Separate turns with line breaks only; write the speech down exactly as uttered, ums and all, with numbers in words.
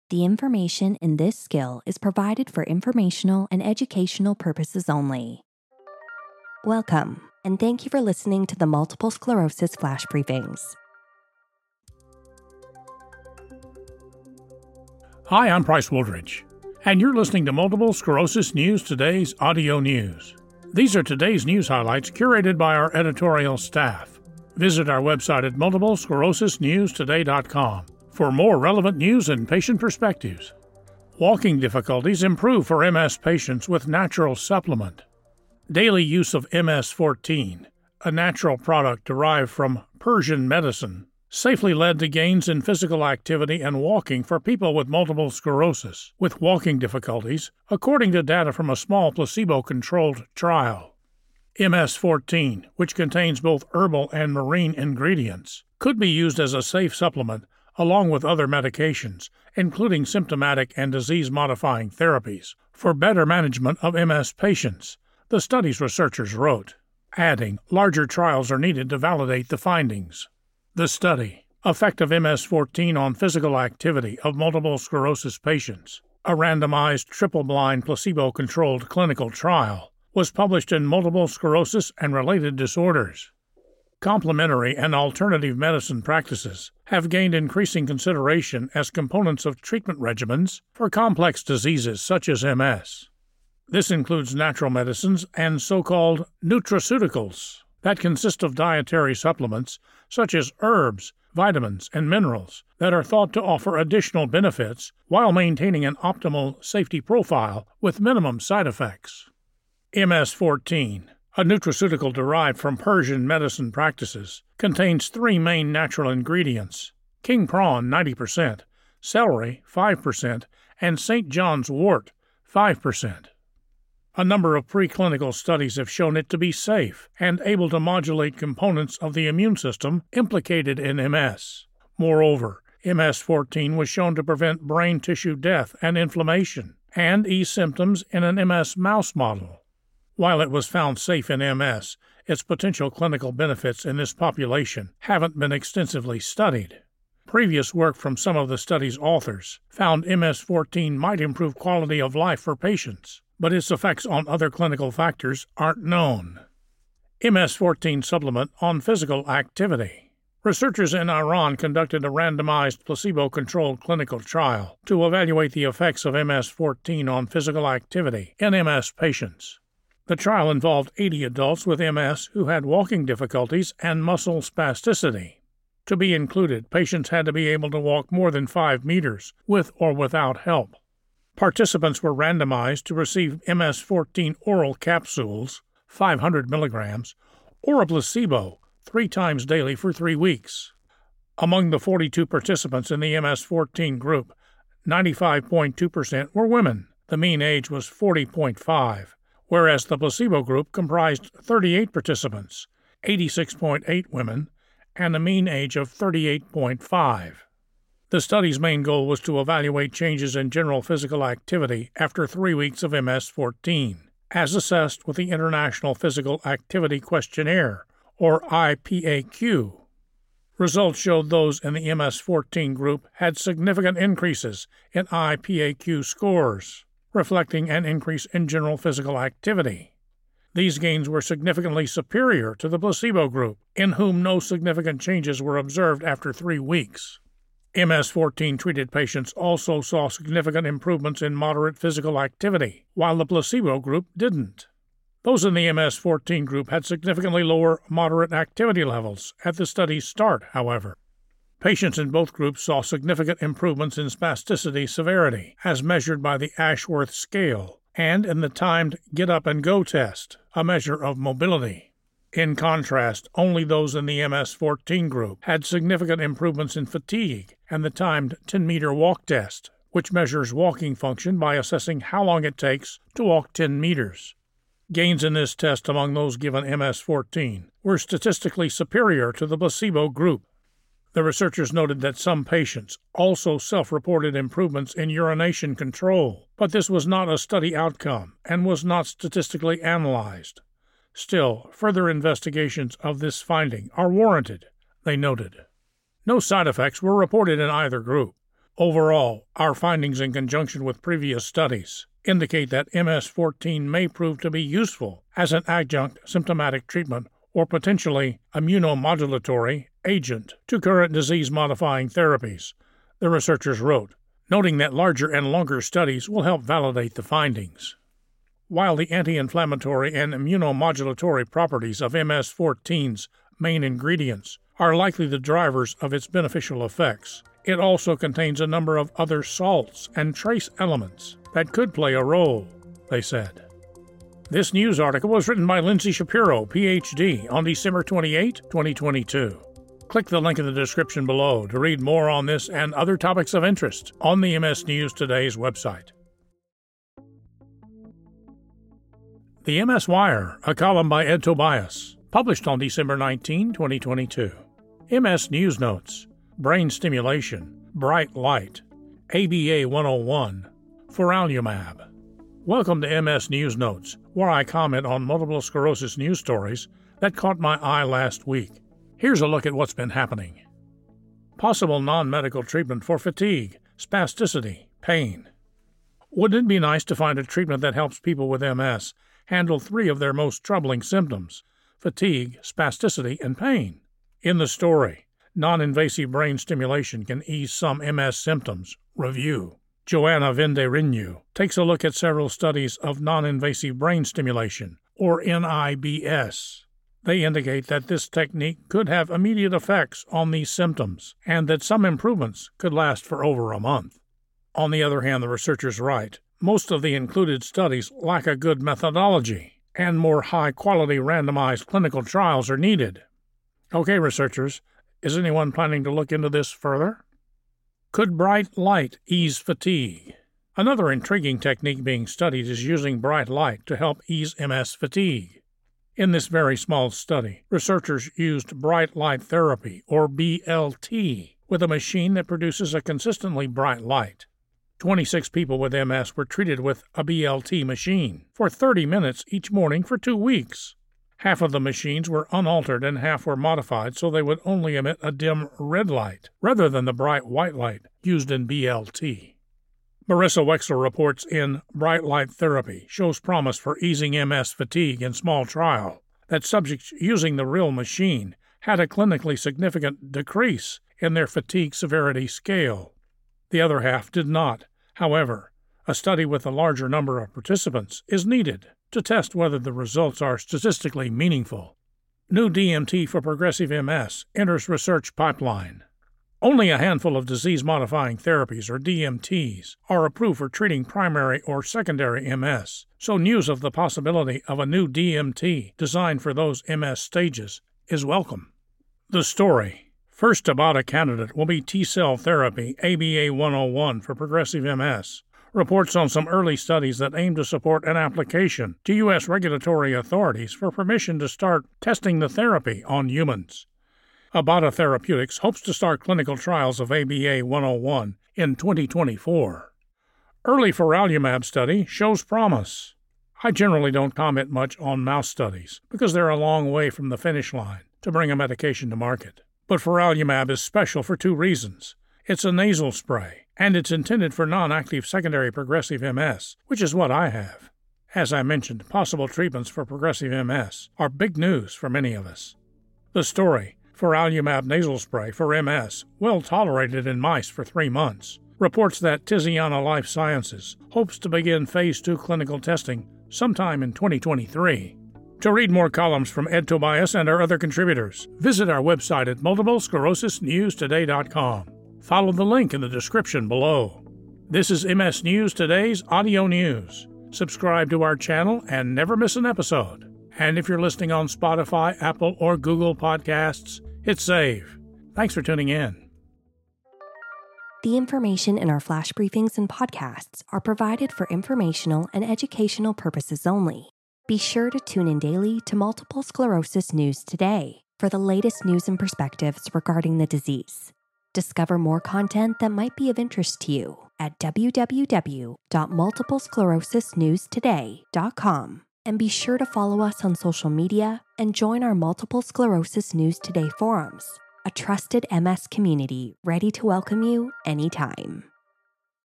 The information in this skill is provided for informational and educational purposes only. Welcome, and thank you for listening to the Multiple Sclerosis Flash Briefings.
Hi, I'm Price Woolridge, and you're listening to Multiple Sclerosis News Today's audio news. These are today's news highlights curated by our editorial staff. Visit our website at multiple sclerosis news today dot com for more relevant news and patient perspectives. Walking difficulties improve for M S patients with natural supplement. Daily use of M S fourteen, a natural product derived from Persian medicine, safely led to gains in physical activity and walking for people with multiple sclerosis with walking difficulties, according to data from a small placebo-controlled trial. M S fourteen, which contains both herbal and marine ingredients, could be used as a safe supplement along with other medications, including symptomatic and disease-modifying therapies, for better management of M S patients, the study's researchers wrote, adding larger trials are needed to validate the findings. The study, Effect of M S fourteen on Physical Activity of Multiple Sclerosis Patients, a randomized, triple-blind, placebo-controlled clinical trial, was published in Multiple Sclerosis and Related Disorders. Complementary and alternative medicine practices have gained increasing consideration as components of treatment regimens for complex diseases such as M S. This includes natural medicines and so-called nutraceuticals that consist of dietary supplements such as herbs, vitamins, and minerals that are thought to offer additional benefits while maintaining an optimal safety profile with minimum side effects. M S fourteen, a nutraceutical derived from Persian medicine practices, contains three main natural ingredients: king prawn ninety percent, celery five percent, and Saint John's wort five percent. A number of preclinical studies have shown it to be safe and able to modulate components of the immune system implicated in M S. Moreover, M S fourteen was shown to prevent brain tissue death and inflammation and ease symptoms in an M S mouse model. While it was found safe in M S, its potential clinical benefits in this population haven't been extensively studied. Previous work from some of the study's authors found M S fourteen might improve quality of life for patients, but its effects on other clinical factors aren't known. M S fourteen supplement on physical activity. Researchers in Iran conducted a randomized placebo-controlled clinical trial to evaluate the effects of M S fourteen on physical activity in M S patients. The trial involved eighty adults with M S who had walking difficulties and muscle spasticity. To be included, patients had to be able to walk more than five meters with or without help. Participants were randomized to receive M S fourteen oral capsules, five hundred milligrams, or a placebo, three times daily for three weeks. Among the forty-two participants in the M S fourteen group, ninety-five point two percent were women. The mean age was forty point five, whereas the placebo group comprised thirty-eight participants, eighty-six point eight women, and a mean age of thirty-eight point five. The study's main goal was to evaluate changes in general physical activity after three weeks of M S fourteen, as assessed with the International Physical Activity Questionnaire, or I P A Q. Results showed those in the M S fourteen group had significant increases in I P A Q scores, reflecting an increase in general physical activity. These gains were significantly superior to the placebo group, in whom no significant changes were observed after three weeks. M S fourteen treated patients also saw significant improvements in moderate physical activity, while the placebo group didn't. Those in the M S fourteen group had significantly lower moderate activity levels at the study's start, however. Patients in both groups saw significant improvements in spasticity severity, as measured by the Ashworth scale, and in the timed Get Up and Go test, a measure of mobility. In contrast, only those in the M S fourteen group had significant improvements in fatigue and the timed ten-meter walk test, which measures walking function by assessing how long it takes to walk ten meters. Gains in this test among those given M S fourteen were statistically superior to the placebo group. The researchers noted that some patients also self-reported improvements in urination control, but this was not a study outcome and was not statistically analyzed. Still, further investigations of this finding are warranted, they noted. No side effects were reported in either group. Overall, our findings in conjunction with previous studies indicate that M S fourteen may prove to be useful as an adjunct symptomatic treatment or potentially immunomodulatory agent to current disease-modifying therapies, the researchers wrote, noting that larger and longer studies will help validate the findings. While the anti-inflammatory and immunomodulatory properties of M S fourteen's main ingredients are likely the drivers of its beneficial effects, it also contains a number of other salts and trace elements that could play a role, they said. This news article was written by Lindsay Shapiro, P H D, on December twenty-eighth, twenty twenty-two. Click the link in the description below to read more on this and other topics of interest on the M S News Today's website. The M S Wire, a column by Ed Tobias, published on December nineteenth, twenty twenty-two. M S News Notes, Brain Stimulation, Bright Light, A B A one oh one, Feralumab. Welcome to M S News Notes, where I comment on multiple sclerosis news stories that caught my eye last week. Here's a look at what's been happening. Possible non-medical treatment for fatigue, spasticity, pain. Wouldn't it be nice to find a treatment that helps people with M S handle three of their most troubling symptoms: fatigue, spasticity, and pain? In the story, non-invasive brain stimulation can ease some M S symptoms. Review. Joanna Vendereanu takes a look at several studies of non-invasive brain stimulation, or N I B S. They indicate that this technique could have immediate effects on these symptoms, and that some improvements could last for over a month. On the other hand, the researchers write, most of the included studies lack a good methodology, and more high-quality randomized clinical trials are needed. Okay, researchers, is anyone planning to look into this further? Could bright light ease fatigue? Another intriguing technique being studied is using bright light to help ease M S fatigue. In this very small study, researchers used bright light therapy, or B L T, with a machine that produces a consistently bright light. twenty-six people with M S were treated with a B L T machine for thirty minutes each morning for two weeks. Half of the machines were unaltered and half were modified so they would only emit a dim red light, rather than the bright white light used in B L T. Marissa Wexler reports in Bright Light Therapy shows promise for easing M S fatigue in small trial, that subjects using the real machine had a clinically significant decrease in their fatigue severity scale. The other half did not. However, a study with a larger number of participants is needed to test whether the results are statistically meaningful. New D M T for progressive M S enters research pipeline. Only a handful of disease-modifying therapies, or D M Ts, are approved for treating primary or secondary M S, so news of the possibility of a new D M T designed for those M S stages is welcome. The story. First about a candidate will be T-cell therapy A B A one oh one for progressive M S. Reports on some early studies that aim to support an application to U S regulatory authorities for permission to start testing the therapy on humans. Abata Therapeutics hopes to start clinical trials of A B A one oh one in twenty twenty-four. Early Feralumab study shows promise. I generally don't comment much on mouse studies because they're a long way from the finish line to bring a medication to market. But Feralumab is special for two reasons. It's a nasal spray, and it's intended for non-active secondary progressive M S, which is what I have. As I mentioned, possible treatments for progressive M S are big news for many of us. The story. Feralumab nasal spray for M S, well tolerated in mice for three months, reports that Tiziana Life Sciences hopes to begin phase two clinical testing sometime in twenty twenty-three. To read more columns from Ed Tobias and our other contributors, visit our website at multiple sclerosis news today dot com. Follow the link in the description below. This is M S News Today's audio news. Subscribe to our channel and never miss an episode. And if you're listening on Spotify, Apple, or Google Podcasts, hit save. Thanks for tuning in.
The information in our flash briefings and podcasts are provided for informational and educational purposes only. Be sure to tune in daily to Multiple Sclerosis News Today for the latest news and perspectives regarding the disease. Discover more content that might be of interest to you at w w w dot multiple sclerosis news today dot com. And be sure to follow us on social media and join our Multiple Sclerosis News Today forums, a trusted M S community ready to welcome you anytime.